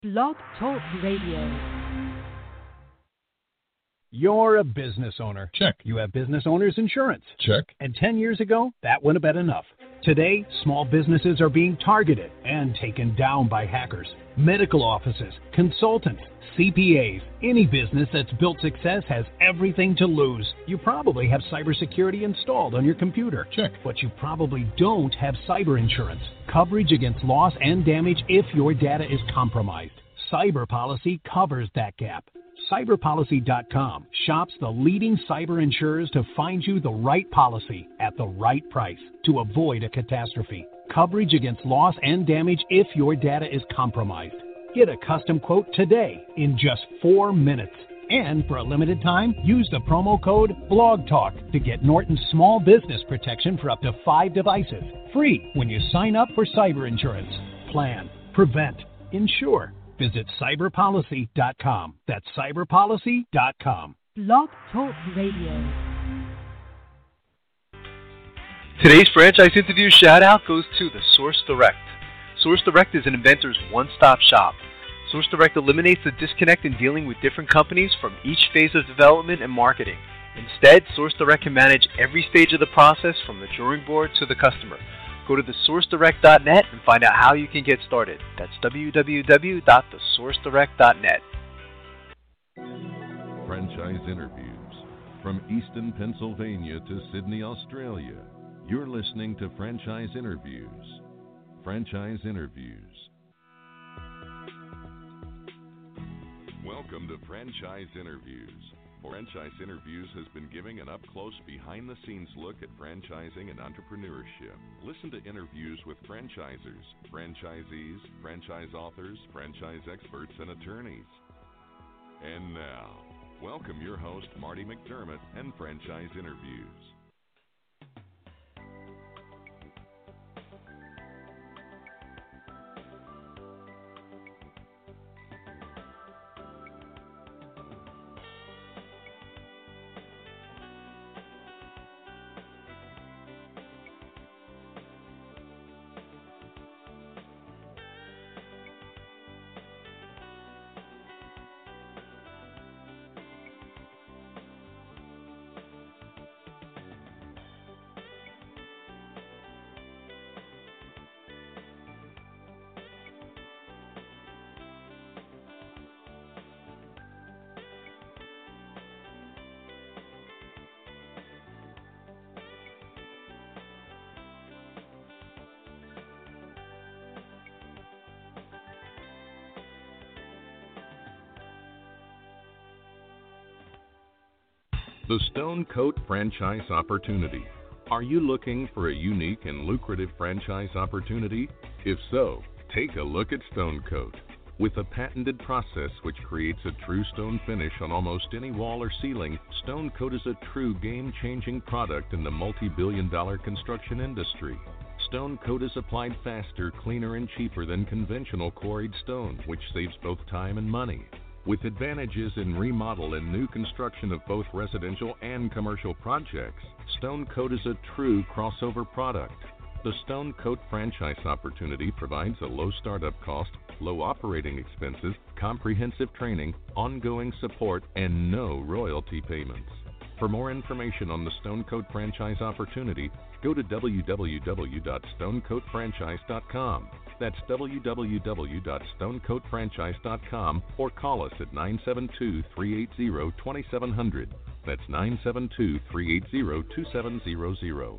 Blog Talk Radio. You're a business owner. Check. You have business owner's insurance. Check. And 10 years ago, that wouldn't have been enough. Today, small businesses are being targeted and taken down by hackers. Medical offices, consultants, CPAs, any business that's built success has everything to lose. You probably have cybersecurity installed on your computer. Check. But you probably don't have cyber insurance. Coverage against loss and damage if your data is compromised. Cyber Policy covers that gap. Cyberpolicy.com shops the leading cyber insurers to find you the right policy at the right price to avoid a catastrophe. Coverage against loss and damage if your data is compromised. Get a custom quote today in just 4 minutes. And for a limited time, use the promo code BLOGTALK to get Norton's small business protection for up to 5 devices. Free when you sign up for cyber insurance. Plan, prevent, insure. Visit cyberpolicy.com. That's cyberpolicy.com. Blog Talk Radio. Today's franchise interview shout out goes to the Source Direct. Source Direct is an inventor's one-stop shop. Source Direct eliminates the disconnect in dealing with different companies from each phase of development and marketing. Instead, Source Direct can manage every stage of the process from the drawing board to the customer. Go to thesourcedirect.net and find out how you can get started. That's www.thesourcedirect.net. Franchise interviews from Easton, Pennsylvania to Sydney, Australia. You're listening to Franchise Interviews. Franchise Interviews. Welcome to Franchise Interviews. Franchise Interviews has been giving an up-close, behind-the-scenes look at franchising and entrepreneurship. Listen to interviews with franchisers, franchisees, franchise authors, franchise experts, and attorneys. And now, welcome your host, Marty McDermott, and Franchise Interviews. The Stone Coat Franchise Opportunity. Are you looking for a unique and lucrative franchise opportunity? If so, take a look at Stone Coat. With a patented process which creates a true stone finish on almost any wall or ceiling, Stone Coat is a true game-changing product in the multi-billion-dollar construction industry. Stone Coat is applied faster, cleaner, and cheaper than conventional quarried stone, which saves both time and money. With advantages in remodel and new construction of both residential and commercial projects, Stone Coat is a true crossover product. The Stone Coat franchise opportunity provides a low startup cost, low operating expenses, comprehensive training, ongoing support, and no royalty payments. For more information on the Stone Coat franchise opportunity, go to www.stonecoatfranchise.com. That's www.stonecoatfranchise.com or call us at 972-380-2700. That's 972-380-2700.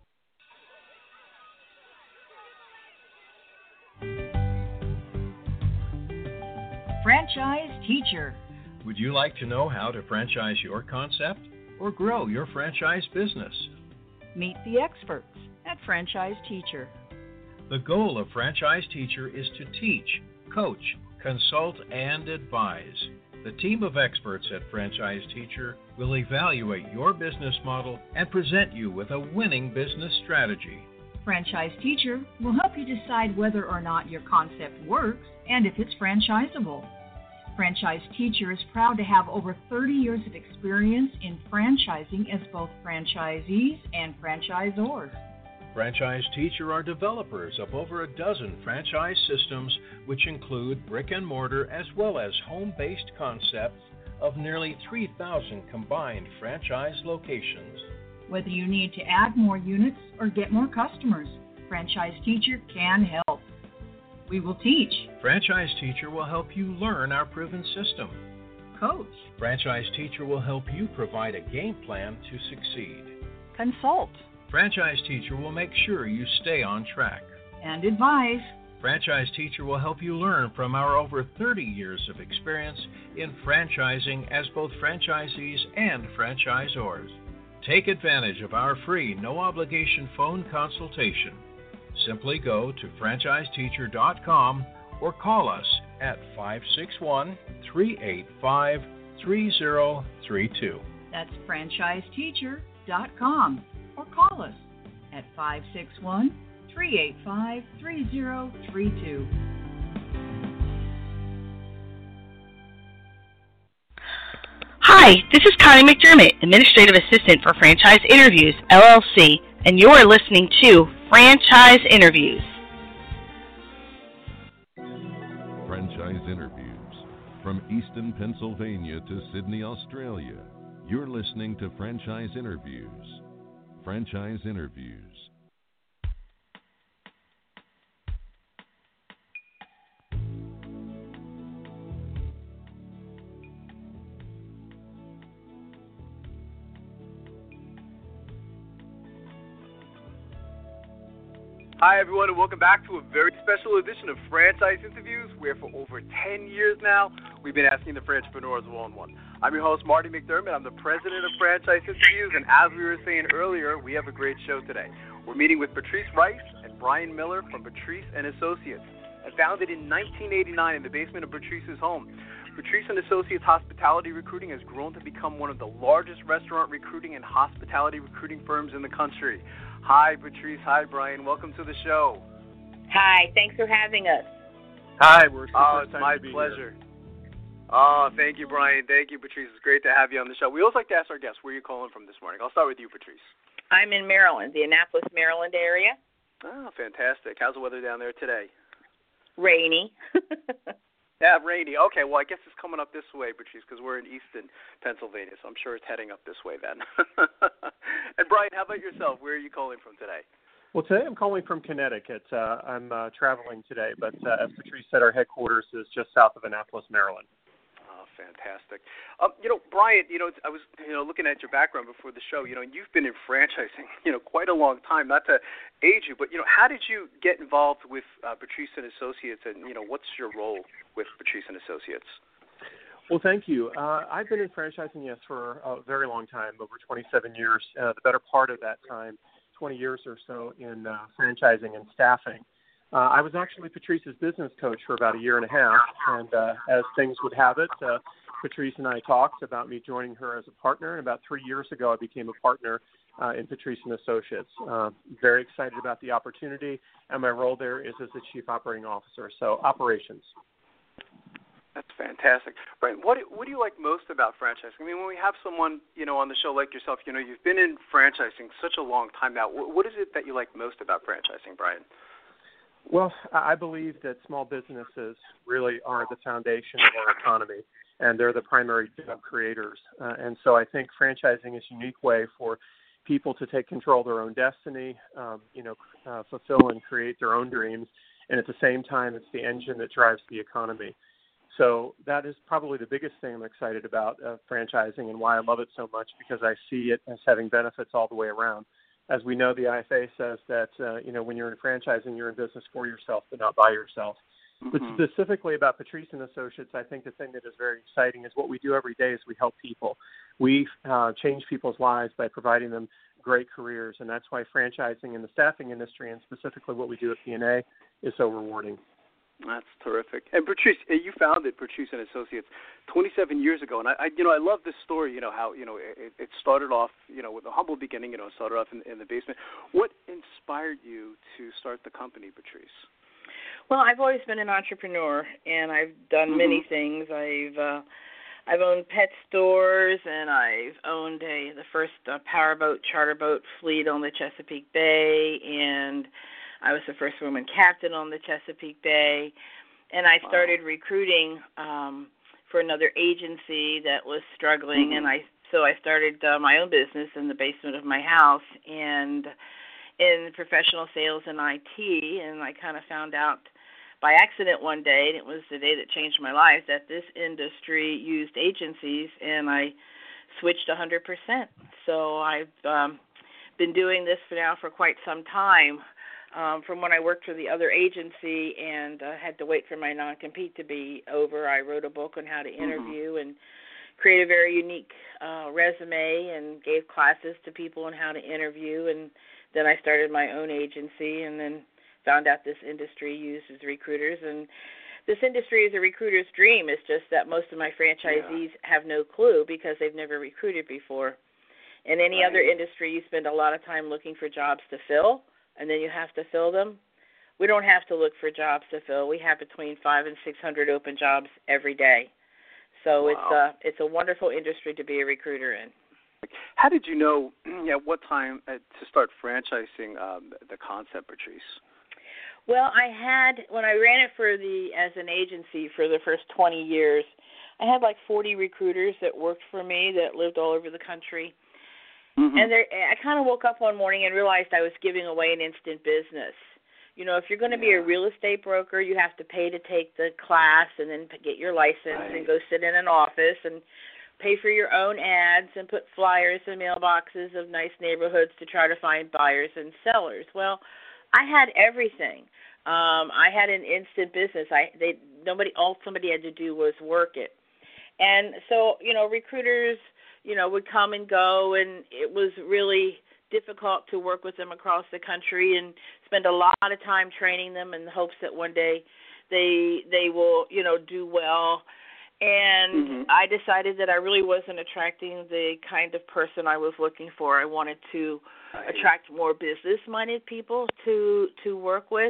Franchise Teacher. Would you like to know how to franchise your concept or grow your franchise business? Meet the experts at Franchise Teacher. The goal of Franchise Teacher is to teach, coach, consult, and advise. The team of experts at Franchise Teacher will evaluate your business model and present you with a winning business strategy. Franchise Teacher will help you decide whether or not your concept works and if it's franchisable. Franchise Teacher is proud to have over 30 years of experience in franchising as both franchisees and franchisors. Franchise Teacher are developers of over a dozen franchise systems, which include brick and mortar as well as home-based concepts of nearly 3,000 combined franchise locations. Whether you need to add more units or get more customers, Franchise Teacher can help. We will teach. Franchise Teacher will help you learn our proven system. Coach. Franchise Teacher will help you provide a game plan to succeed. Consult. Franchise Teacher will make sure you stay on track. And advise. Franchise Teacher will help you learn from our over 30 years of experience in franchising as both franchisees and franchisors. Take advantage of our free, no-obligation phone consultation. Simply go to franchiseteacher.com or call us at 561-385-3032. That's franchiseteacher.com or call us at 561-385-3032. Hi, this is Connie McDermott, Administrative Assistant for Franchise Interviews, LLC, and you're listening to Franchise Interviews. Franchise Interviews. From Easton, Pennsylvania to Sydney, Australia, you're listening to Franchise Interviews. Franchise Interviews. Hi, everyone, and welcome back to a very special edition of Franchise Interviews, where for over 10 years now, we've been asking the entrepreneurs one-on-one. I'm your host, Marty McDermott. I'm the president of Franchise Interviews, and as we were saying earlier, we have a great show today. We're meeting with Patrice Rice and Brian Miller from Patrice & Associates, and founded in 1989 in the basement of Patrice's home. Patrice & Associates Hospitality Recruiting has grown to become one of the largest restaurant recruiting and hospitality recruiting firms in the country. Hi, Patrice. Hi, Brian. Welcome to the show. Hi. Thanks for having us. Hi. We're super excited to be pleasure. Here. Oh, thank you, Brian. Thank you, Patrice. It's great to have you on the show. We always like to ask our guests, where are you calling from this morning? I'll start with you, Patrice. I'm in Maryland, the Annapolis, Maryland area. Oh, fantastic. How's the weather down there today? Rainy. Yeah, rainy. Okay, well, I guess it's coming up this way, Patrice, because we're in Easton, Pennsylvania, so I'm sure it's heading up this way then. And Brian, how about yourself? Where are you calling from today? Well, today I'm calling from Connecticut. I'm traveling today, but as Patrice said, our headquarters is just south of Annapolis, Maryland. Oh, fantastic. Brian, I was, looking at your background before the show. You've been in franchising, quite a long time. Not to age you, but how did you get involved with Patrice & Associates, and what's your role with Patrice & Associates? Well, thank you. I've been in franchising, yes, for a very long time, over 27 years. The better part of that time, 20 years or so in franchising and staffing. I was actually Patrice's business coach for about a year and a half, and as things would have it, Patrice and I talked about me joining her as a partner, and about 3 years ago I became a partner in Patrice & Associates. Very excited about the opportunity, and my role there is as the Chief Operating Officer, so operations. That's fantastic. Brian, what do you like most about franchising? I mean, when we have someone, on the show like yourself, you've been in franchising such a long time now. What is it that you like most about franchising, Brian? Well, I believe that small businesses really are the foundation of our economy, and they're the primary job creators. And so I think franchising is a unique way for people to take control of their own destiny, fulfill and create their own dreams, and at the same time, it's the engine that drives the economy. So that is probably the biggest thing I'm excited about franchising, and why I love it so much, because I see it as having benefits all the way around. As we know, the IFA says that, when you're in franchising, you're in business for yourself, but not by yourself. Mm-hmm. But specifically about Patrice & Associates, I think the thing that is very exciting is what we do every day is we help people. We change people's lives by providing them great careers, and that's why franchising in the staffing industry, and specifically what we do at P&A, is so rewarding. That's terrific. And Patrice, you founded Patrice & Associates 27 years ago, and I love this story. How it started off, with a humble beginning. It started off in the basement. What inspired you to start the company, Patrice? Well, I've always been an entrepreneur, and I've done many things. I've I've owned pet stores, and I've owned the first powerboat, charter boat fleet on the Chesapeake Bay, and I was the first woman captain on the Chesapeake Bay. And I started recruiting for another agency that was struggling, and I started my own business in the basement of my house and in professional sales and IT, and I kind of found out by accident one day, and it was the day that changed my life, that this industry used agencies, and I switched 100%. So I've been doing this for quite some time. From when I worked for the other agency and had to wait for my non-compete to be over, I wrote a book on how to interview and create a very unique resume and gave classes to people on how to interview. And then I started my own agency and then found out this industry uses recruiters. And this industry is a recruiter's dream. It's just that most of my franchisees have no clue because they've never recruited before. In any other industry, you spend a lot of time looking for jobs to fill, and then you have to fill them. We don't have to look for jobs to fill. We have between 500 and 600 open jobs every day. So it's a wonderful industry to be a recruiter in. How did you know at what time to start franchising the concept, Patrice? Well, when I ran it as an agency for the first 20 years, I had like 40 recruiters that worked for me that lived all over the country. And I kind of woke up one morning and realized I was giving away an instant business. You know, if you're going to be a real estate broker, you have to pay to take the class and then get your license and go sit in an office and pay for your own ads and put flyers in mailboxes of nice neighborhoods to try to find buyers and sellers. Well, I had everything. I had an instant business. All somebody had to do was work it. And so, recruiters, would come and go, and it was really difficult to work with them across the country and spend a lot of time training them in the hopes that one day they will, do well. And I decided that I really wasn't attracting the kind of person I was looking for. I wanted to attract more business-minded people to work with.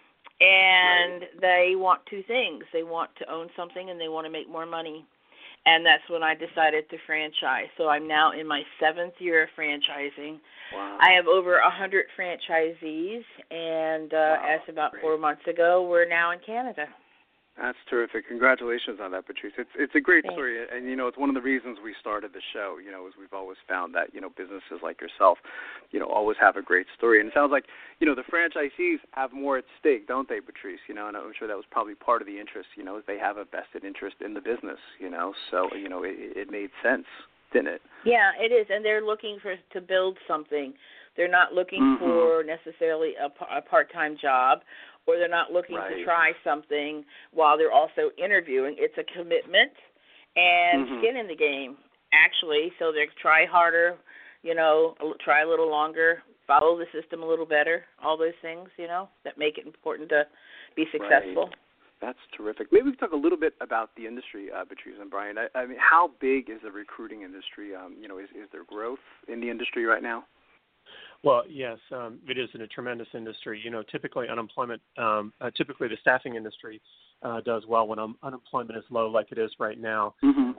And they want two things. They want to own something and they want to make more money. And that's when I decided to franchise. So I'm now in my 7th year of franchising. Wow. I have over 100 franchisees, and as about 4 months ago, we're now in Canada. That's terrific. Congratulations on that, Patrice. It's a great story, and, it's one of the reasons we started the show, is we've always found that, businesses like yourself, always have a great story. And it sounds like, the franchisees have more at stake, don't they, Patrice? And I'm sure that was probably part of the interest, they have a vested interest in the business, so, it made sense, didn't it? Yeah, it is, and they're looking to build something. They're not looking for necessarily a part-time job, or they're not looking to try something while they're also interviewing. It's a commitment and skin in the game, actually. So they try harder, try a little longer, follow the system a little better, all those things, that make it important to be successful. Right. That's terrific. Maybe we can talk a little bit about the industry, Patrice and Brian. I mean, how big is the recruiting industry? Is there growth in the industry right now? Well, yes, it is in a tremendous industry. Typically typically the staffing industry does well when unemployment is low, like it is right now.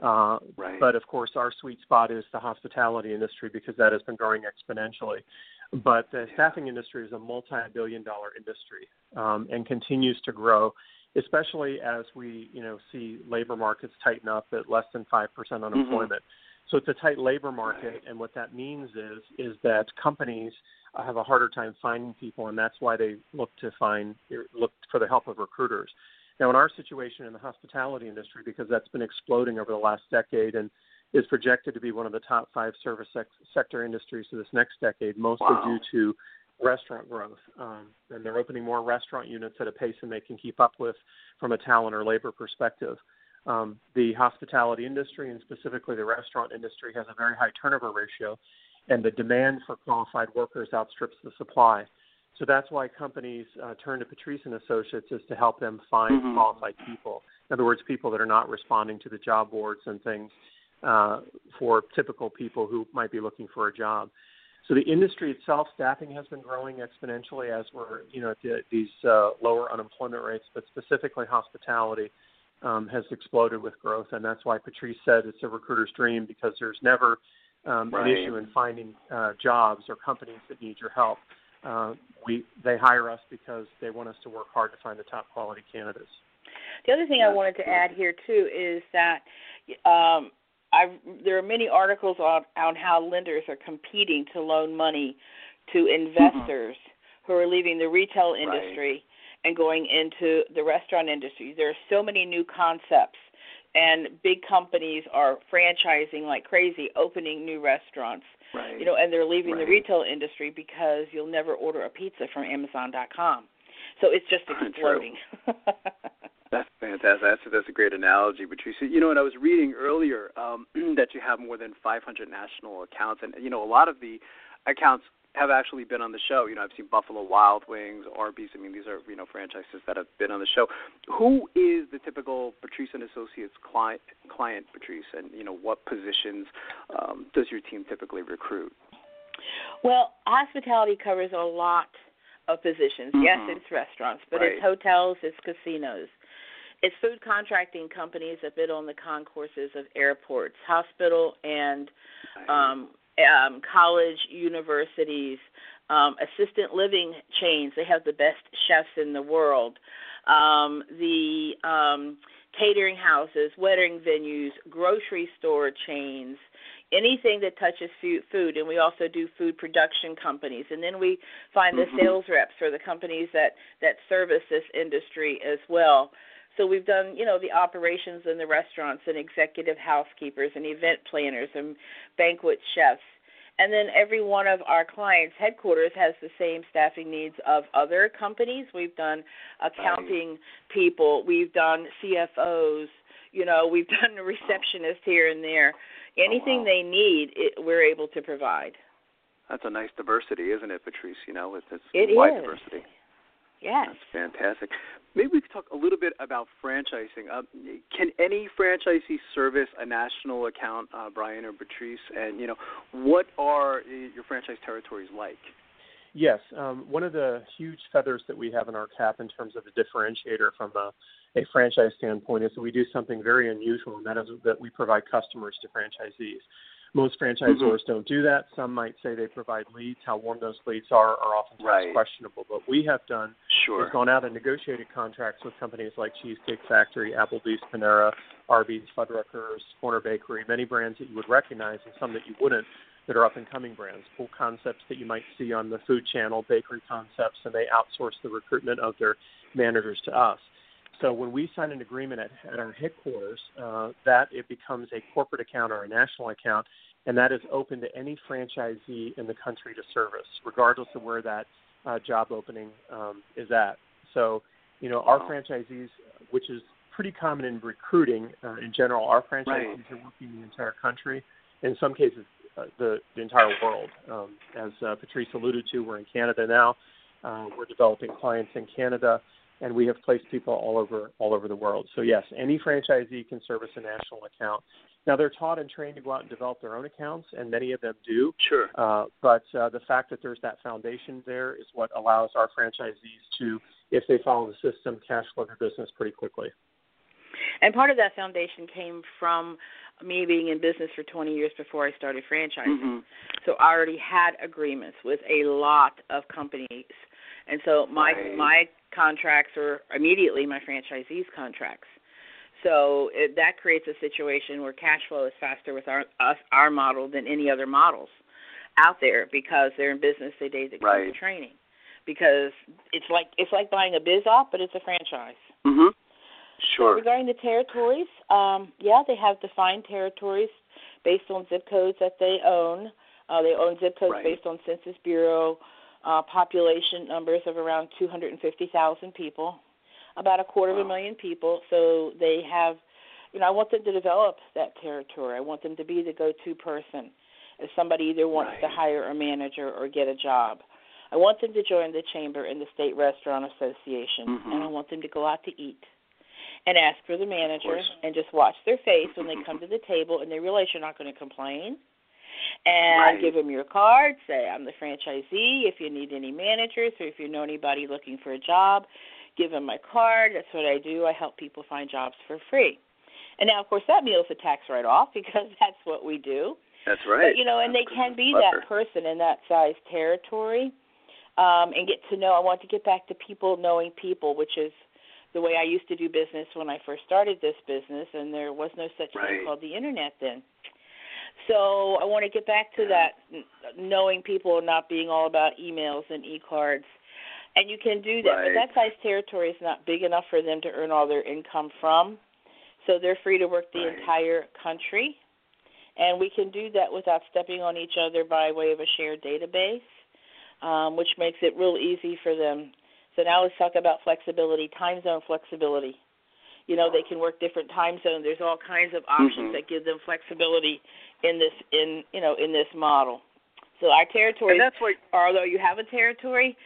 But of course, our sweet spot is the hospitality industry because that has been growing exponentially. But the staffing industry is a multi-billion-dollar industry and continues to grow, especially as we see labor markets tighten up at less than 5% unemployment. So it's a tight labor market, and what that means is that companies have a harder time finding people, and that's why they look for the help of recruiters. Now, in our situation in the hospitality industry, because that's been exploding over the last decade and is projected to be one of the top 5 service sector industries for this next decade, mostly due to restaurant growth. And they're opening more restaurant units at a pace than they can keep up with from a talent or labor perspective. The hospitality industry, and specifically the restaurant industry, has a very high turnover ratio, and the demand for qualified workers outstrips the supply. So that's why companies turn to Patrice & Associates is to help them find qualified people. In other words, people that are not responding to the job boards and things for typical people who might be looking for a job. So the industry itself, staffing has been growing exponentially as we're at these lower unemployment rates, but specifically hospitality. has exploded with growth, and that's why Patrice said it's a recruiter's dream, because there's never an issue in finding jobs or companies that need your help. They hire us because they want us to work hard to find the top quality candidates. The other thing I wanted to add here too is that there are many articles on how lenders are competing to loan money to investors who are leaving the retail industry and going into the restaurant industry. There are so many new concepts, and big companies are franchising like crazy, opening new restaurants. And they're leaving the retail industry because you'll never order a pizza from Amazon.com. So it's just exploding. That's fantastic. That's a great analogy, Patrice. And I was reading earlier that you have more than 500 national accounts, and a lot of the accounts have actually been on the show. I've seen Buffalo Wild Wings, Arby's. I mean, these are franchises that have been on the show. Who is the typical Patrice and Associates client, Patrice, and what positions does your team typically recruit? Well, hospitality covers a lot of positions. Yes, it's restaurants, but it's hotels, it's casinos. It's food contracting companies that bid on the concourses of airports, hospital and college, universities, assistant living chains. They have the best chefs in the world. The catering houses, wedding venues, grocery store chains, anything that touches food. And we also do food production companies. And then we find the sales reps for the companies that service this industry as well. So we've done, the operations in the restaurants and executive housekeepers and event planners and banquet chefs. And then every one of our clients' headquarters has the same staffing needs of other companies. We've done accounting people. We've done CFOs. We've done a receptionist here and there. Anything they need, we're able to provide. That's a nice diversity, isn't it, Patrice? It's wide diversity. Yes. That's fantastic. Maybe we could talk a little bit about franchising. Can any franchisee service a national account, Brian or Patrice? And, what are your franchise territories like? Yes. One of the huge feathers that we have in our cap in terms of a differentiator from a franchise standpoint is that we do something very unusual, and that is that we provide customers to franchisees. Most franchisors don't do that. Some might say they provide leads. How warm those leads are oftentimes questionable. But we have done is gone out and negotiated contracts with companies like Cheesecake Factory, Applebee's, Panera, Arby's, Fuddruckers, Corner Bakery, many brands that you would recognize and some that you wouldn't, that are up-and-coming brands, cool concepts that you might see on the Food Channel, bakery concepts, and they outsource the recruitment of their managers to us. So when we sign an agreement at our headquarters, that it becomes a corporate account or a national account, and that is open to any franchisee in the country to service, regardless of where that job opening is at. So, our franchisees, which is pretty common in recruiting in general, our franchisees are working the entire country, in some cases the entire world. As Patrice alluded to, we're in Canada now. We're developing clients in Canada, and we have placed people all over the world. So yes, any franchisee can service a national account. Now, they're taught and trained to go out and develop their own accounts, and many of them do. Sure. But the fact that there's that foundation there is what allows our franchisees to, if they follow the system, cash flow their business pretty quickly. And part of that foundation came from me being in business for 20 years before I started franchising. So I already had agreements with a lot of companies. And so my contracts are immediately my franchisees' contracts. So that creates a situation where cash flow is faster with our model than any other models out there, because they're in business they come to training. Because it's like buying a biz op, but it's a franchise. Sure. So regarding the territories, they have defined territories based on zip codes that they own. They own zip codes based on Census Bureau population numbers of around 250,000 people. About 250,000 people. So they have, I want them to develop that territory. I want them to be the go-to person if somebody either wants to hire a manager or get a job. I want them to join the chamber and the state restaurant association, and I want them to go out to eat and ask for the manager and just watch their face when they come to the table and they realize you're not going to complain. And give them your card, say, I'm the franchisee. If you need any managers or if you know anybody looking for a job, give them my card. That's what I do. I help people find jobs for free. And now, of course, that meal's a tax write-off because that's what we do. That's right. But, and they can be that person in that size territory and get to know. I want to get back to people knowing people, which is the way I used to do business when I first started this business, and there was no such thing called the Internet then. So I want to get back to that, knowing people and not being all about emails and e-cards. And you can do that, but that size territory is not big enough for them to earn all their income from. So they're free to work the entire country. And we can do that without stepping on each other by way of a shared database, which makes it real easy for them. So now let's talk about flexibility, time zone flexibility. They can work different time zones. There's all kinds of options that give them flexibility in this model. So our territories, although you have a territory,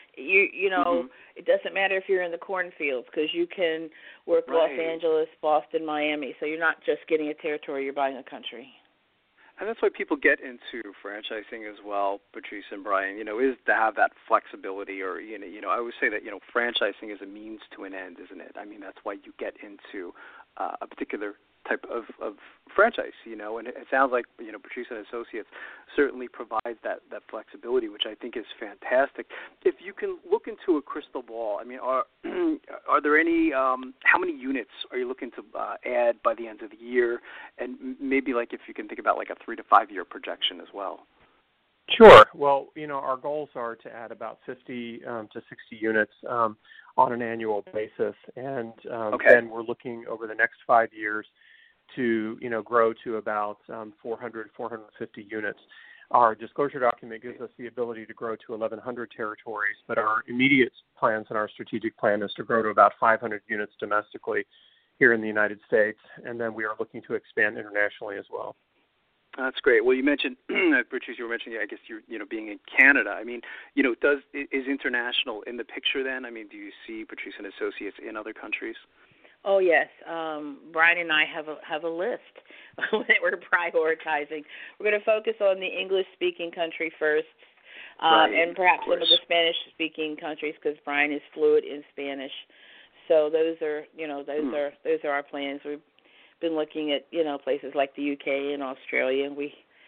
it doesn't matter if you're in the cornfields because you can work Los Angeles, Boston, Miami. So you're not just getting a territory, you're buying a country. And that's why people get into franchising as well, Patrice and Brian, is to have that flexibility or, I always say that, franchising is a means to an end, isn't it? I mean, that's why you get into a particular type of franchise, and it sounds like, Patrice and Associates certainly provides that flexibility, which I think is fantastic. If you can look into a crystal ball, I mean, are there any, how many units are you looking to add by the end of the year? And maybe if you can think about a 3 to 5 year projection as well. Sure. Well, our goals are to add about 50 to 60 units on an annual basis. And then we're looking over the next 5 years to, grow to about 400, 450 units. Our disclosure document gives us the ability to grow to 1,100 territories, but our immediate plans and our strategic plan is to grow to about 500 units domestically here in the United States, and then we are looking to expand internationally as well. That's great. Well, you mentioned, Patrice, you were mentioning, I guess, being in Canada. I mean, is international in the picture then? I mean, do you see Patrice and Associates in other countries? Oh, yes. Brian and I have a list that we're prioritizing. We're going to focus on the English-speaking country first, and perhaps some of the Spanish-speaking countries because Brian is fluent in Spanish. So those are our plans. We've been looking at places like the UK and Australia, and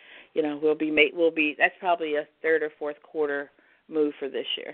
that's probably a third or fourth quarter move for this year.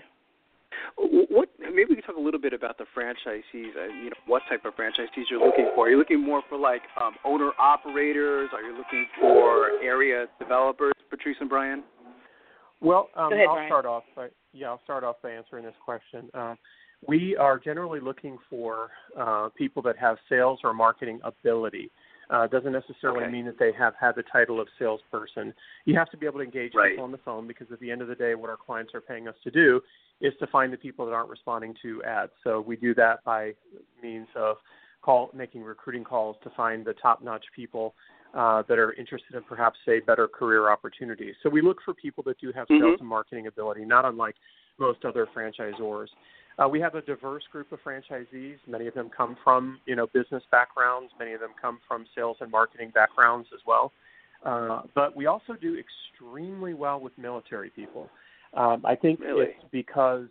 Maybe we can talk a little bit about the franchisees. What type of franchisees you're looking for? Are you looking more for owner operators? Are you looking for area developers, Patrice and Brian? Well, Go ahead, I'll start off by answering this question. We are generally looking for people that have sales or marketing ability. Doesn't necessarily mean that they have had the title of salesperson. You have to be able to engage people on the phone because at the end of the day, what our clients are paying us to do is to find the people that aren't responding to ads. So we do that by means of making recruiting calls to find the top-notch people that are interested in perhaps, say, better career opportunities. So we look for people that do have sales and marketing ability, not unlike most other franchisors. We have a diverse group of franchisees. Many of them come from, business backgrounds. Many of them come from sales and marketing backgrounds as well. But we also do extremely well with military people. I think it's because,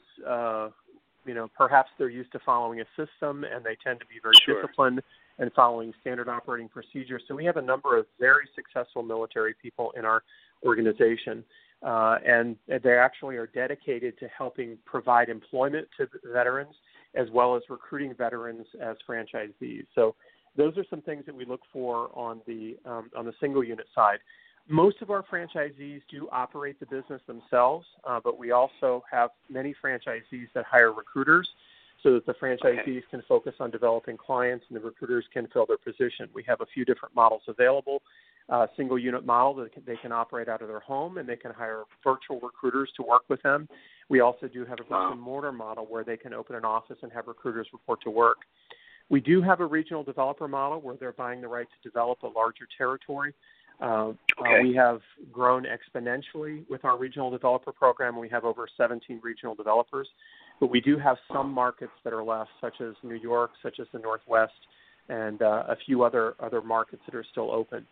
perhaps they're used to following a system and they tend to be very disciplined and following standard operating procedures. So we have a number of very successful military people in our organization. And they actually are dedicated to helping provide employment to veterans as well as recruiting veterans as franchisees. So those are some things that we look for on the single unit side. Most of our franchisees do operate the business themselves, but we also have many franchisees that hire recruiters so that the franchisees can focus on developing clients and the recruiters can fill their position. We have a few different models available. Single unit model that they can operate out of their home and they can hire virtual recruiters to work with them. We also do have a brick and mortar model where they can open an office and have recruiters report to work. We do have a regional developer model where they're buying the right to develop a larger territory. We have grown exponentially with our regional developer program. We have over 17 regional developers, but we do have some markets that are left, such as New York, such as the Northwest, and a few other markets that are still open.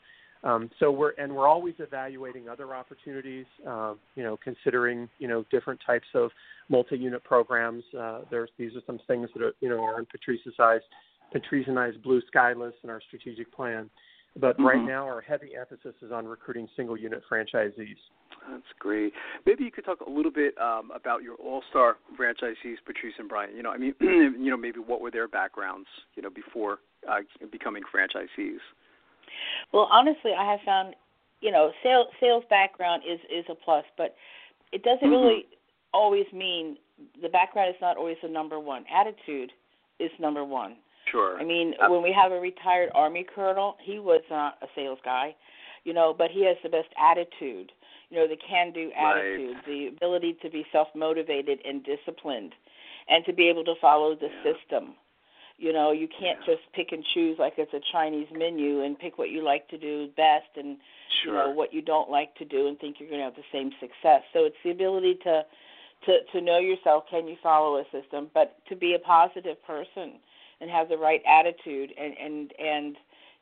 So we're always evaluating other opportunities, considering, different types of multi-unit programs. These are some things that are in Patrice and I's blue sky list in our strategic plan. But right now, our heavy emphasis is on recruiting single-unit franchisees. That's great. Maybe you could talk a little bit about your all-star franchisees, Patrice and Brian. Maybe what were their backgrounds, before becoming franchisees. Well, honestly, I have found, sales background is a plus, but it doesn't really always mean the background is not always the number one. Attitude is number one. Sure. I mean, when we have a retired Army colonel, he was not a sales guy, but he has the best attitude, the can-do attitude, the ability to be self-motivated and disciplined, and to be able to follow the system. You can't just pick and choose like it's a Chinese menu and pick what you like to do best and, what you don't like to do and think you're going to have the same success. So it's the ability to know yourself, can you follow a system, but to be a positive person and have the right attitude and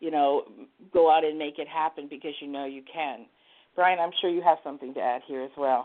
go out and make it happen because you can. Brian, I'm sure you have something to add here as well.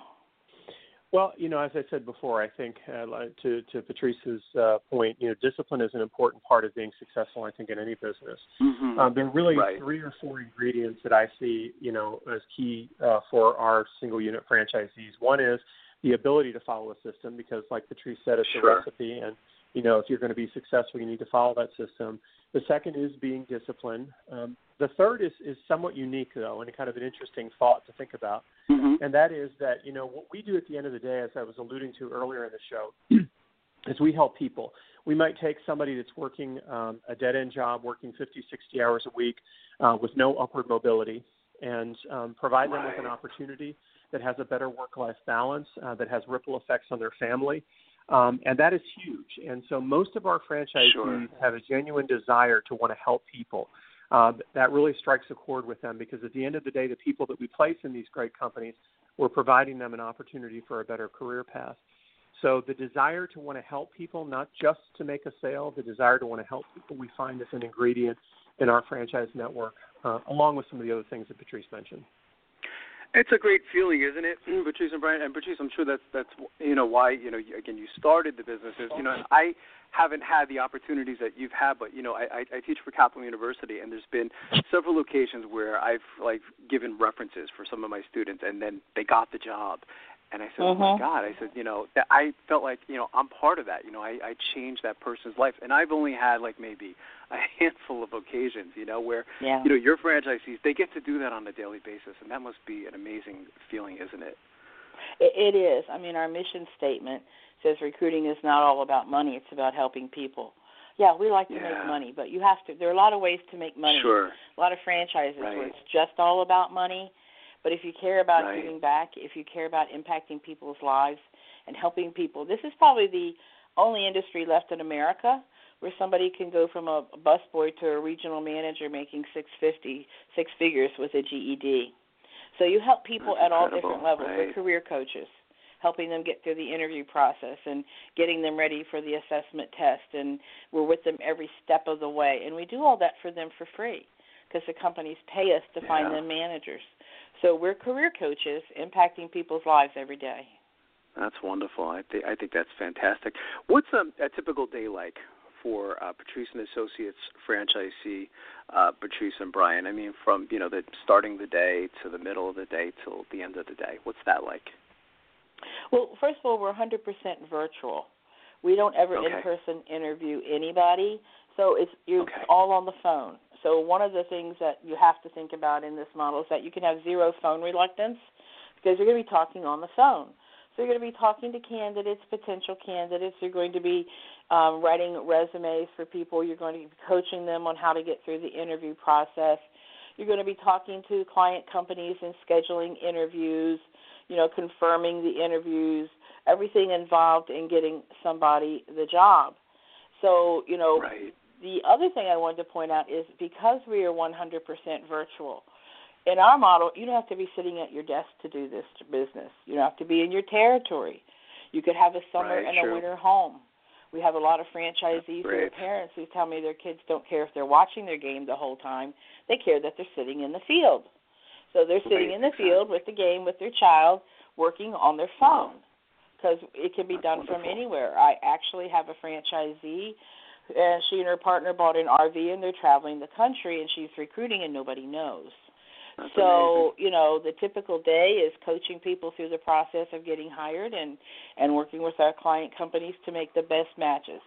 Well, as I said before, I think to Patrice's point, discipline is an important part of being successful, I think, in any business. There are really 3 or 4 ingredients that I see, as key for our single-unit franchisees. One is the ability to follow a system because, like Patrice said, it's a recipe, and, if you're going to be successful, you need to follow that system. The second is being disciplined. The third is somewhat unique, though, and kind of an interesting thought to think about. And that is that, what we do at the end of the day, as I was alluding to earlier in the show, is we help people. We might take somebody that's working a dead-end job, working 50, 60 hours a week with no upward mobility, and provide them with an opportunity that has a better work-life balance, that has ripple effects on their family. And that is huge. And so most of our franchisees have a genuine desire to want to help people. That really strikes a chord with them because at the end of the day, the people that we place in these great companies, we're providing them an opportunity for a better career path. So the desire to want to help people, not just to make a sale, the desire to want to help people, we find is an ingredient in our franchise network, along with some of the other things that Patrice mentioned. It's a great feeling, isn't it, Patrice and Brian? And Patrice, I'm sure that's why you started the businesses. And I haven't had the opportunities that you've had, but I teach for Kaplan University, and there's been several occasions where I've given references for some of my students, and then they got the job. And I said, oh, my God. I said, I felt like, I'm part of that. I changed that person's life. And I've only had, maybe a handful of occasions, where, your franchisees, they get to do that on a daily basis. And that must be an amazing feeling, isn't it? It is. I mean, our mission statement says recruiting is not all about money. It's about helping people. Yeah, we like to make money, but you have to. There are a lot of ways to make money. Sure. A lot of franchises where it's just all about money. But if you care about giving back, if you care about impacting people's lives and helping people, this is probably the only industry left in America where somebody can go from a busboy to a regional manager making six figures with a GED. So you help people at all different levels. We're career coaches, helping them get through the interview process and getting them ready for the assessment test. And we're with them every step of the way. And we do all that for them for free because the companies pay us to find them managers. So we're career coaches impacting people's lives every day. That's wonderful. I think that's fantastic. What's a typical day like for Patrice and Associates franchisee Patrice and Brian? I mean, from the starting the day to the middle of the day till the end of the day. What's that like? Well, first of all, we're 100% virtual. We don't ever in-person interview anybody, so you're all on the phone. So one of the things that you have to think about in this model is that you can have zero phone reluctance because you're going to be talking on the phone. So you're going to be talking to candidates, potential candidates. You're going to be writing resumes for people. You're going to be coaching them on how to get through the interview process. You're going to be talking to client companies and scheduling interviews, confirming the interviews, everything involved in getting somebody the job. So, the other thing I wanted to point out is because we are 100% virtual, in our model, you don't have to be sitting at your desk to do this business. You don't have to be in your territory. You could have a summer and a winter home. We have a lot of franchisees who are parents who tell me their kids don't care if they're watching their game the whole time. They care that they're sitting in the field. So they're sitting in the field with the game with their child, working on their phone, because it can be done from anywhere. I actually have a franchisee, and she and her partner bought an RV, and they're traveling the country, and she's recruiting, and nobody knows. That's so, amazing. The typical day is coaching people through the process of getting hired and working with our client companies to make the best matches.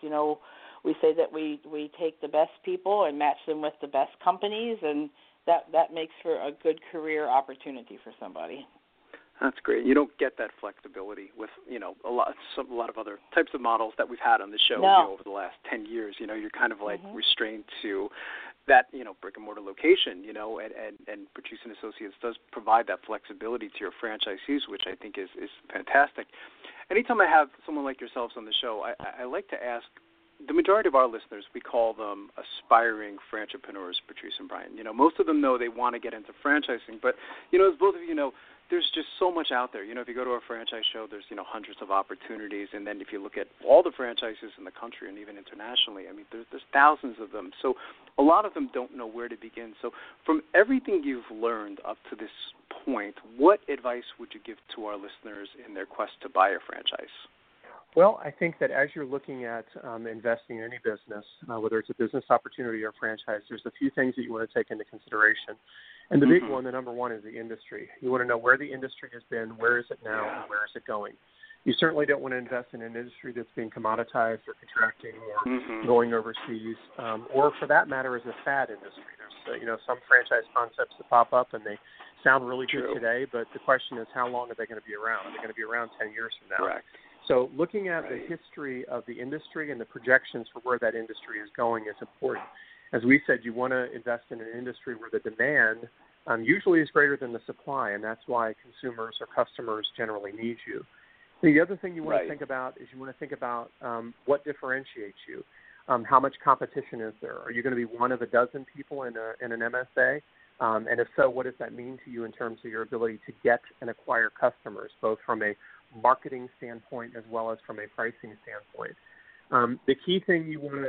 We say that we take the best people and match them with the best companies, and that makes for a good career opportunity for somebody. That's great. You don't get that flexibility with, a lot of other types of models that we've had on the show over the last 10 years. You're kind of like restrained to that, brick and mortar location, and Patrice & Associates does provide that flexibility to your franchisees, which I think is fantastic. Anytime I have someone like yourselves on the show, I like to ask, the majority of our listeners, we call them aspiring franchipreneurs, Patrice and Brian. Most of them know they want to get into franchising, but, as both of you know, there's just so much out there. If you go to a franchise show, there's, hundreds of opportunities. And then if you look at all the franchises in the country and even internationally, there's thousands of them. So a lot of them don't know where to begin. So from everything you've learned up to this point, what advice would you give to our listeners in their quest to buy a franchise? Well, I think that as you're looking at investing in any business, whether it's a business opportunity or a franchise, there's a few things that you want to take into consideration. And the big one, the number one, is the industry. You want to know where the industry has been, where is it now, and where is it going. You certainly don't want to invest in an industry that's being commoditized or contracting or going overseas, or for that matter, is a fad industry. There's some franchise concepts that pop up and they sound really good today, but the question is, how long are they going to be around? Are they going to be around 10 years from now? Correct. So looking at the history of the industry and the projections for where that industry is going is important. As we said, you want to invest in an industry where the demand usually is greater than the supply, and that's why consumers or customers generally need you. The other thing you want to think about is you want to think about what differentiates you. How much competition is there? Are you going to be one of a dozen people in an MSA? And if so, what does that mean to you in terms of your ability to get and acquire customers, both from a marketing standpoint as well as from a pricing standpoint? The key thing you want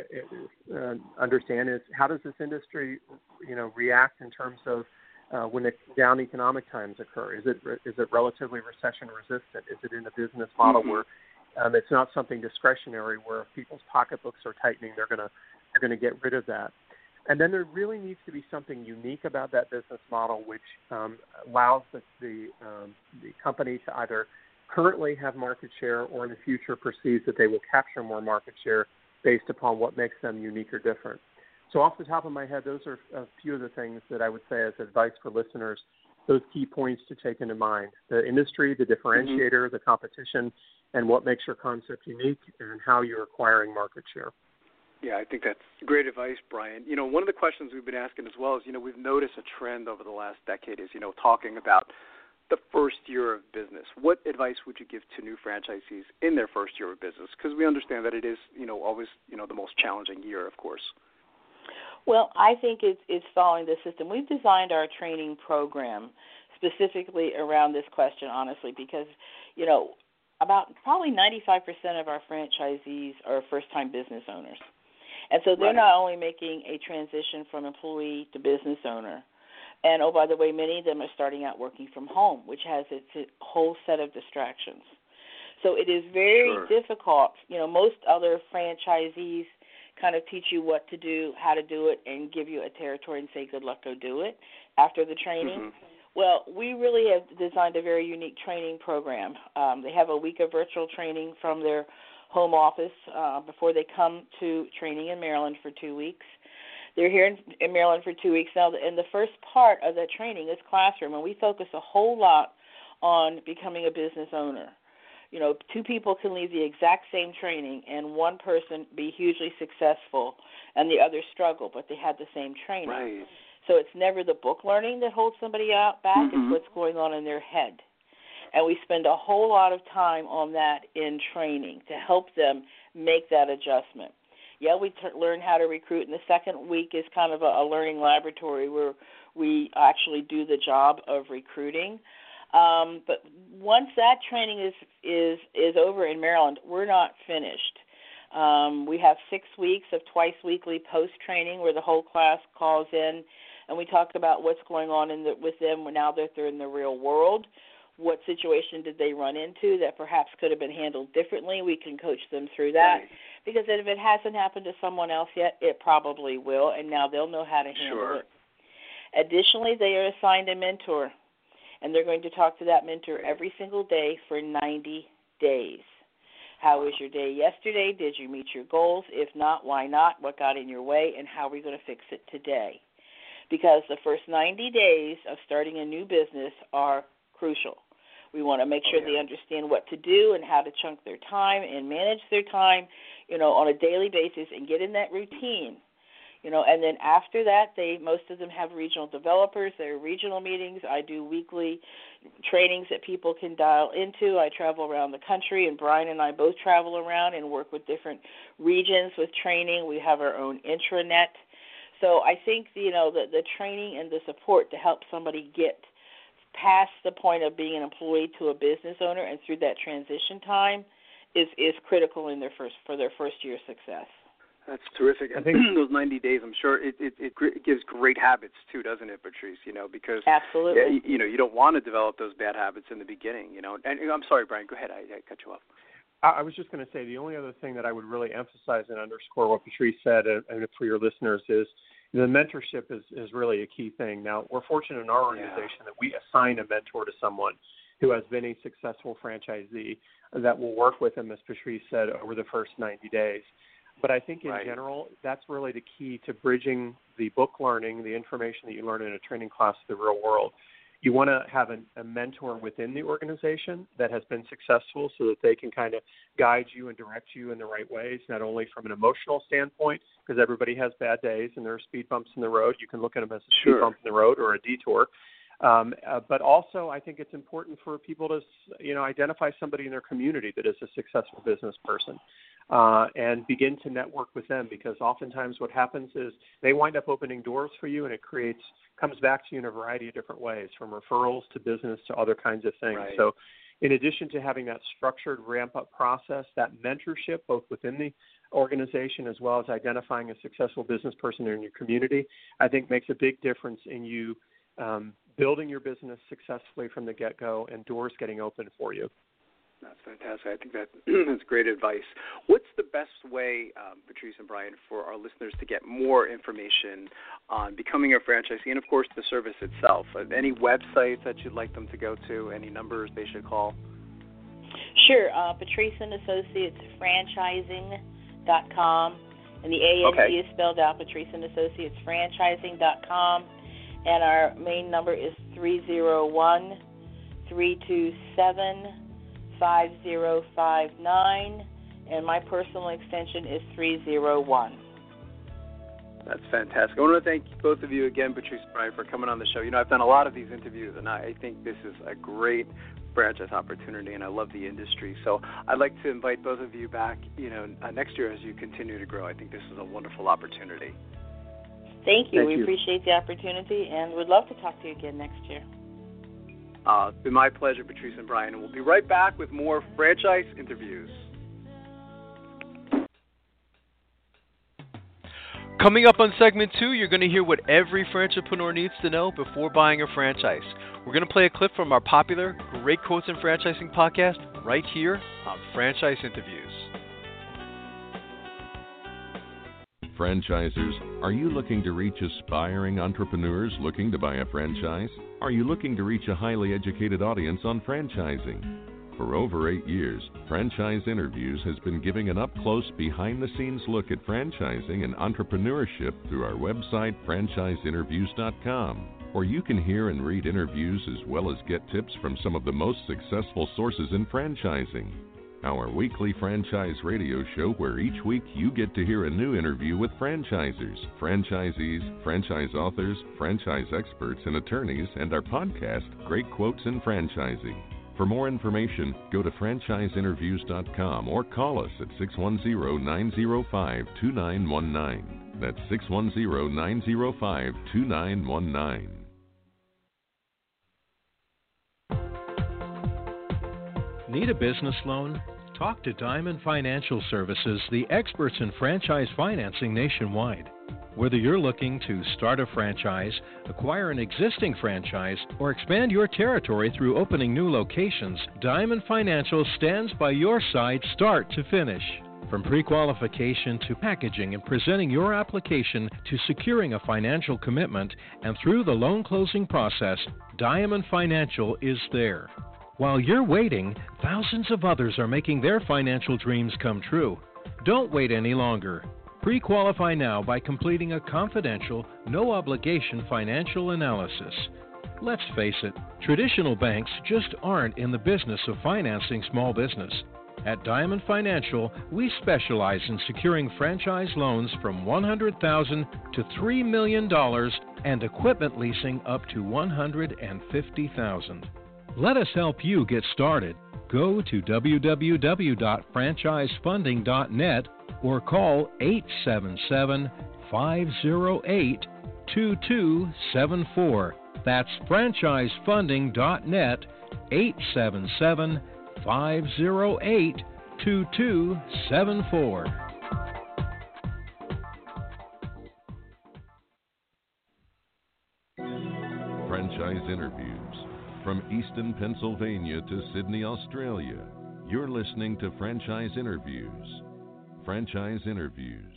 to understand is, how does this industry, react in terms of when the down economic times occur? Is it relatively recession resistant? Is it in a business model where it's not something discretionary, where if people's pocketbooks are tightening, they're going to get rid of that? And then there really needs to be something unique about that business model, which allows the company to either currently have market share or in the future perceives that they will capture more market share based upon what makes them unique or different. So off the top of my head, those are a few of the things that I would say as advice for listeners, those key points to take into mind: the industry, the differentiator, the competition, and what makes your concept unique, and how you're acquiring market share. Yeah, I think that's great advice, Brian. One of the questions we've been asking as well is, we've noticed a trend over the last decade is, talking about the first year of business. What advice would you give to new franchisees in their first year of business? Because we understand that it is, always, the most challenging year, of course. Well, I think it's following the system. We've designed our training program specifically around this question, honestly, because, about probably 95% of our franchisees are first-time business owners. And so they're not only making a transition from employee to business owner, and, oh, by the way, many of them are starting out working from home, which has its whole set of distractions. So it is very difficult. Most other franchisees kind of teach you what to do, how to do it, and give you a territory and say, good luck, go do it after the training. Well, we really have designed a very unique training program. They have a week of virtual training from their home office before they come to training in Maryland for 2 weeks. They're here in Maryland for 2 weeks now, and the first part of the training is classroom, and we focus a whole lot on becoming a business owner. Two people can leave the exact same training and one person be hugely successful and the other struggle, but they had the same training. Right. So it's never the book learning that holds somebody back, it's what's going on in their head. And we spend a whole lot of time on that in training to help them make that adjustment. Yeah, we learn how to recruit, and the second week is kind of a learning laboratory where we actually do the job of recruiting. But once that training is over in Maryland, we're not finished. We have 6 weeks of twice-weekly post-training where the whole class calls in, and we talk about what's going on with them now that they're in the real world. What situation did they run into that perhaps could have been handled differently? We can coach them through that. Right. Because if it hasn't happened to someone else yet, it probably will, and now they'll know how to handle it. Additionally, they are assigned a mentor, and they're going to talk to that mentor every single day for 90 days. How was your day yesterday? Did you meet your goals? If not, why not? What got in your way? And how are we going to fix it today? Because the first 90 days of starting a new business are crucial. We want to make sure they understand what to do and how to chunk their time and manage their time, on a daily basis and get in that routine. And then after that, most of them have regional developers. There are regional meetings. I do weekly trainings that people can dial into. I travel around the country, and Brian and I both travel around and work with different regions with training. We have our own intranet. So I think, the training and the support to help somebody get past the point of being an employee to a business owner and through that transition time is critical for their first year success. That's terrific. I think those 90 days, I'm sure it gives great habits too, doesn't it, Patrice? Because absolutely, you don't want to develop those bad habits in the beginning. And I'm sorry, Brian. Go ahead. I cut you off. I was just going to say the only other thing that I would really emphasize and underscore what Patrice said, and for your listeners, is the mentorship is really a key thing. Now, we're fortunate in our organization that we assign a mentor to someone who has been a successful franchisee that will work with them, as Patrice said, over the first 90 days. But I think in general, that's really the key to bridging the book learning, the information that you learn in a training class to the real world. You want to have a mentor within the organization that has been successful so that they can kind of guide you and direct you in the right ways, not only from an emotional standpoint, because everybody has bad days and there are speed bumps in the road. You can look at them as a speed bump in the road or a detour. But also, I think it's important for people to, identify somebody in their community that is a successful business person and begin to network with them, because oftentimes what happens is they wind up opening doors for you, and it comes back to you in a variety of different ways, from referrals to business to other kinds of things. Right. So in addition to having that structured ramp-up process, that mentorship both within the organization as well as identifying a successful business person in your community, I think makes a big difference in you building your business successfully from the get-go and doors getting open for you. That's fantastic. I think that's great advice. What's the best way, Patrice and Brian, for our listeners to get more information on becoming a franchisee and, of course, the service itself? Any websites that you'd like them to go to? Any numbers they should call? Sure. Patrice and Associates Franchising.com, and the A-N-G is spelled out, Patrice and Associates Franchising.com, and our main number is 301-327-5059, and my personal extension is 301. That's fantastic. I want to thank both of you again, Patrice and Brian, for coming on the show. I've done a lot of these interviews, and I think this is a great franchise opportunity, and I love the industry. So I'd like to invite both of you back, next year as you continue to grow. I think this is a wonderful opportunity. Thank you. We appreciate the opportunity, and would love to talk to you again next year. It's been my pleasure, Patrice and Brian, and we'll be right back with more franchise interviews. Coming up on segment 2, you're going to hear what every franchipreneur needs to know before buying a franchise. We're going to play a clip from our popular Great Quotes in Franchising podcast right here on Franchise Interviews. Franchisers, are you looking to reach aspiring entrepreneurs looking to buy a franchise? Are you looking to reach a highly educated audience on franchising? For over 8 years, Franchise Interviews has been giving an up-close, behind-the-scenes look at franchising and entrepreneurship through our website, franchiseinterviews.com, where you can hear and read interviews as well as get tips from some of the most successful sources in franchising. Our weekly franchise radio show where each week you get to hear a new interview with franchisers, franchisees, franchise authors, franchise experts, and attorneys, and our podcast, Great Quotes in Franchising. For more information, go to franchiseinterviews.com or call us at 610-905-2919. That's 610-905-2919. Need a business loan? Talk to Diamond Financial Services, the experts in franchise financing nationwide. Whether you're looking to start a franchise, acquire an existing franchise, or expand your territory through opening new locations, Diamond Financial stands by your side start to finish. From pre-qualification to packaging and presenting your application to securing a financial commitment and through the loan closing process, Diamond Financial is there. While you're waiting, thousands of others are making their financial dreams come true. Don't wait any longer. Pre-qualify now by completing a confidential, no-obligation financial analysis. Let's face it, traditional banks just aren't in the business of financing small business. At Diamond Financial, we specialize in securing franchise loans from $100,000 to $3 million and equipment leasing up to $150,000. Let us help you get started. Go to www.franchisefunding.net or call 877-508-2274. That's franchisefunding.net, 877-508-2274. Franchise interviews. From Easton, Pennsylvania to Sydney, Australia, you're listening to Franchise Interviews. Franchise Interviews.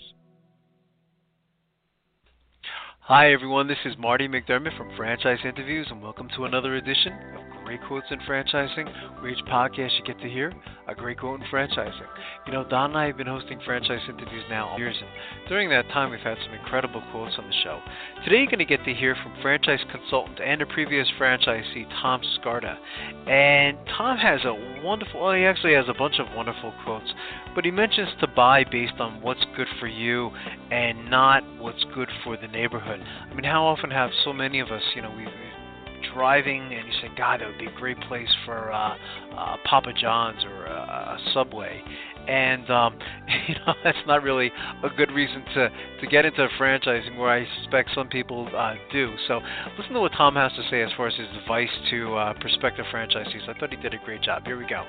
Hi everyone, this is Marty McDermott from Franchise Interviews, and welcome to another edition of Great Quotes in Franchising, where each podcast you get to hear a great quote in franchising. You know, Don and I have been hosting Franchise Interviews now all years, and during that time we've had some incredible quotes on the show. Today you're going to get to hear from franchise consultant and a previous franchisee, Tom Scarda. And Tom has he actually has a bunch of wonderful quotes, but he mentions to buy based on what's good for you and not what's good for the neighborhood. I mean, how often have so many of us, we're driving and you say, God, that would be a great place for Papa John's or a Subway. And, that's not really a good reason to get into franchising, where I suspect some people do. So listen to what Tom has to say as far as his advice to prospective franchisees. I thought he did a great job. Here we go.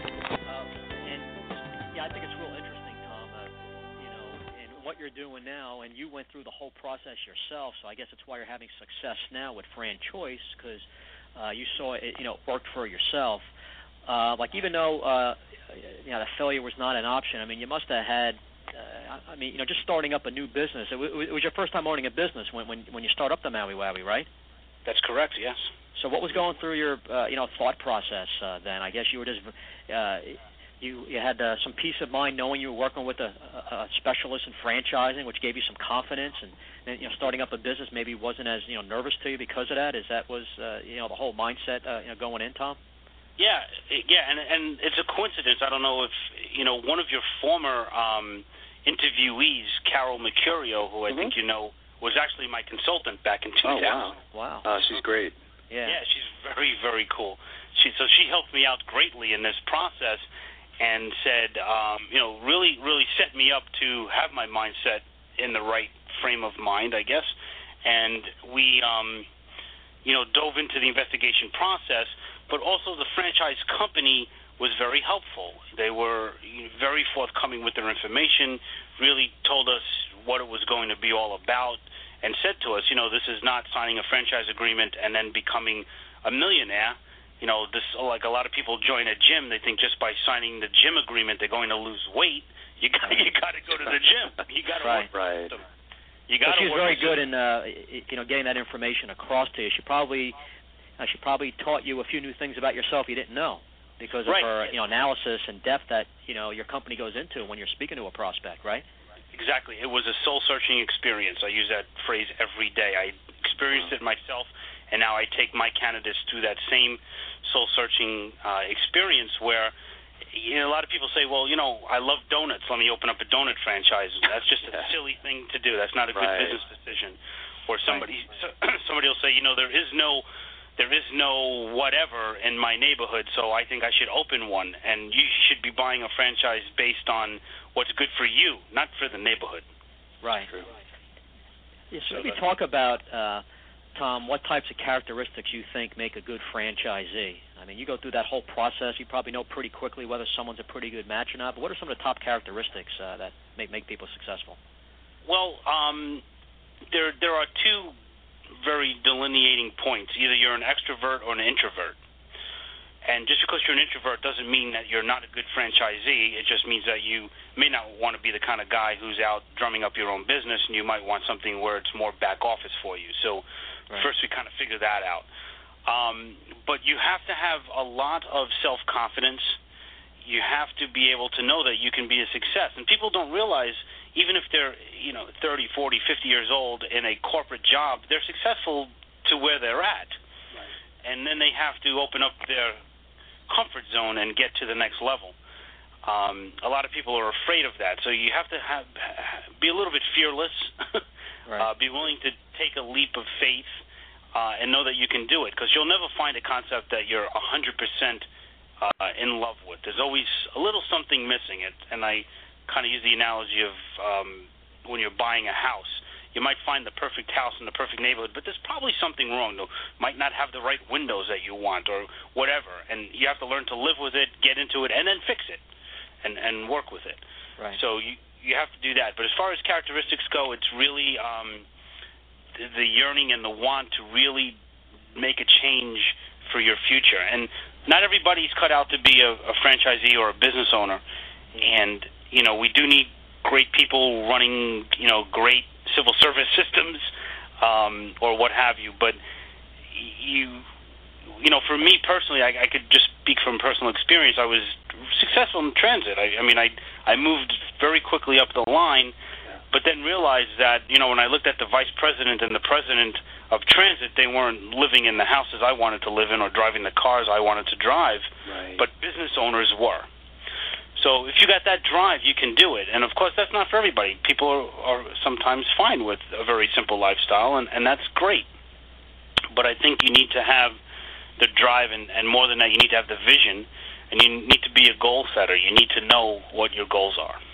I think it's real interesting, Tom, in what you're doing now, and you went through the whole process yourself, so I guess that's why you're having success now with FranChoice, because you saw it, worked for yourself. Even though, the failure was not an option, I mean, you must have had, just starting up a new business. It was your first time owning a business when you start up the Maui Wowie, right? That's correct, yes. So what was going through your, thought process then? I guess you were just... You had some peace of mind knowing you were working with a specialist in franchising, which gave you some confidence, and starting up a business maybe wasn't as nervous to you because of that. That was the whole mindset going in, Tom? Yeah, and it's a coincidence. I don't know if one of your former interviewees, Carol Mercurio, who I think was actually my consultant back in 2000. Oh, wow! She's great. Yeah, she's very, very cool. She helped me out greatly in this process. And said, really, really set me up to have my mindset in the right frame of mind, I guess. And we, dove into the investigation process, but also the franchise company was very helpful. They were very forthcoming with their information, really told us what it was going to be all about, and said to us, this is not signing a franchise agreement and then becoming a millionaire. This, like a lot of people join a gym, they think just by signing the gym agreement they're going to lose weight. You got to go to the gym. You got to work with them. You got to. She's very good in getting that information across to you. She probably taught you a few new things about yourself you didn't know because of her analysis and depth that your company goes into when you're speaking to a prospect, right? Exactly. It was a soul-searching experience. I use that phrase every day. I experienced it myself. And now I take my candidates through that same soul-searching experience where, a lot of people say, well, I love donuts. Let me open up a donut franchise. That's just a silly thing to do. That's not a good business decision. Or somebody will say, there is no whatever in my neighborhood, so I think I should open one. And you should be buying a franchise based on what's good for you, not for the neighborhood. Right. Yeah, so maybe talk about... Tom, what types of characteristics you think make a good franchisee? I mean, you go through that whole process. You probably know pretty quickly whether someone's a pretty good match or not. But what are some of the top characteristics that make people successful? Well, there are two very delineating points. Either you're an extrovert or an introvert. And just because you're an introvert doesn't mean that you're not a good franchisee. It just means that you may not want to be the kind of guy who's out drumming up your own business, and you might want something where it's more back office for you. So first we kind of figure that out. But you have to have a lot of self-confidence. You have to be able to know that you can be a success. And people don't realize, even if they're 30, 40, 50 years old in a corporate job, they're successful to where they're at. Right. And then they have to open up their comfort zone and get to the next level. A lot of people are afraid of that. So you have to be a little bit fearless, be willing to take a leap of faith, and know that you can do it, because you'll never find a concept that you're 100% in love with. There's always a little something missing. And I kind of use the analogy of when you're buying a house. You might find the perfect house in the perfect neighborhood, but there's probably something wrong. They might not have the right windows that you want or whatever, and you have to learn to live with it, get into it, and then fix it and work with it. Right. So you have to do that. But as far as characteristics go, it's really the yearning and the want to really make a change for your future. And not everybody's cut out to be a franchisee or a business owner. And, we do need great people running, great civil service systems or what have you. But, for me personally, I could just speak from personal experience. I was successful in transit. I moved very quickly up the line, but then realized that, when I looked at the vice president and the president of transit, they weren't living in the houses I wanted to live in or driving the cars I wanted to drive, but business owners were. So if you got that drive, you can do it. And, of course, that's not for everybody. People are sometimes fine with a very simple lifestyle, and that's great. But I think you need to have the drive, and more than that, you need to have the vision, and you need to be a goal setter. You need to know what your goals are.